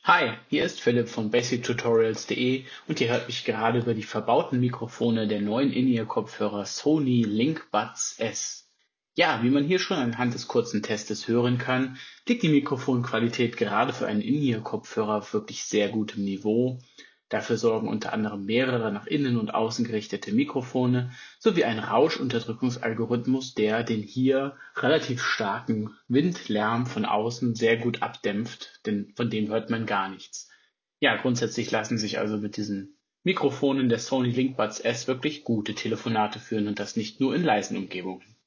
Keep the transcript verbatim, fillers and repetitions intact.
Hi, hier ist Philipp von basic tutorials punkt de und ihr hört mich gerade über die verbauten Mikrofone der neuen In-Ear-Kopfhörer Sony LinkBuds S. Ja, wie man hier schon anhand des kurzen Testes hören kann, liegt die Mikrofonqualität gerade für einen In-Ear-Kopfhörer auf wirklich sehr gutem Niveau. Dafür sorgen unter anderem mehrere nach innen und außen gerichtete Mikrofone sowie ein Rauschunterdrückungsalgorithmus, der den hier relativ starken Windlärm von außen sehr gut abdämpft, denn von dem hört man gar nichts. Ja, grundsätzlich lassen sich also mit diesen Mikrofonen der Sony LinkBuds S wirklich gute Telefonate führen und das nicht nur in leisen Umgebungen.